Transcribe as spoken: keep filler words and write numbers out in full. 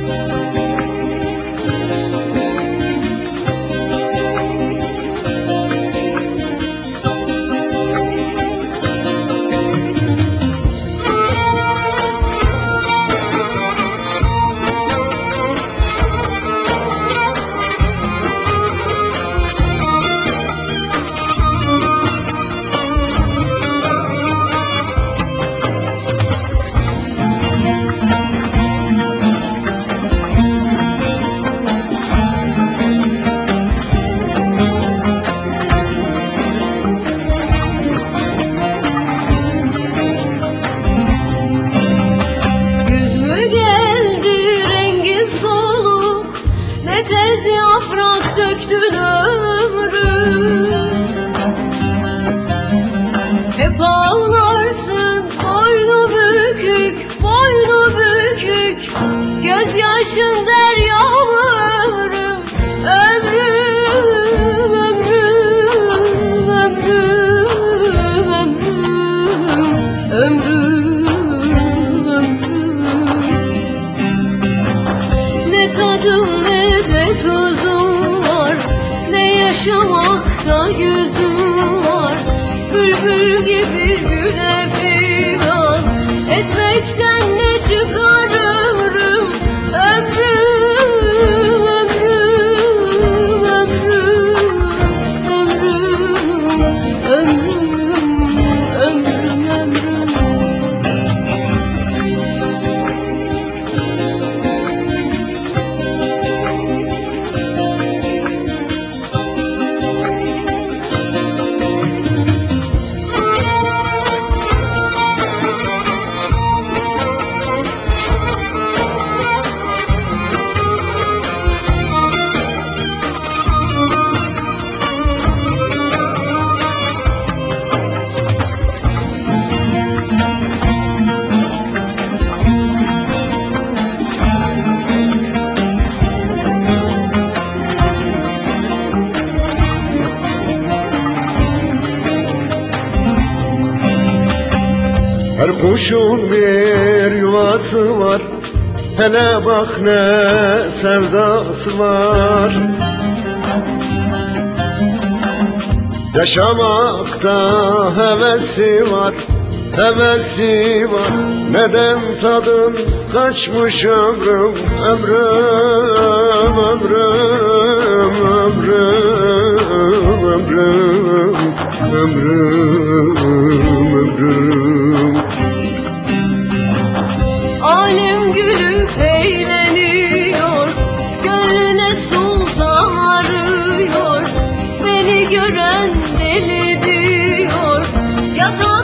tez yaprak döktün ömrüm. Hep ağlarsın boynu bükük, boynu bükük, gözyaşın deryalı ömrüm. Ömrüm, ömrüm, ömrüm, ömrüm, ömrüm, ömrüm. Ne tadım ne de tuzum var, ne yaşamakta yüzüm var. Bülbül gibi güle figan etmekten ne çıkar ömrüm. Ömrüm, ömrüm, ömrüm, ömrüm, ömrüm, ömrüm, ömrüm. Her kuşun bir yuvası var, hele bak ne sevdası var. Yaşamakta hevesi var, hevesi var. Neden tadın kaçmış ömrüm, ömrüm, ömrüm, ömrüm, ömrüm, ömrüm, ömrüm. Alem gülüp eğleniyor, gönlüne sultan arıyor. Beni gören deli diyor, yatağa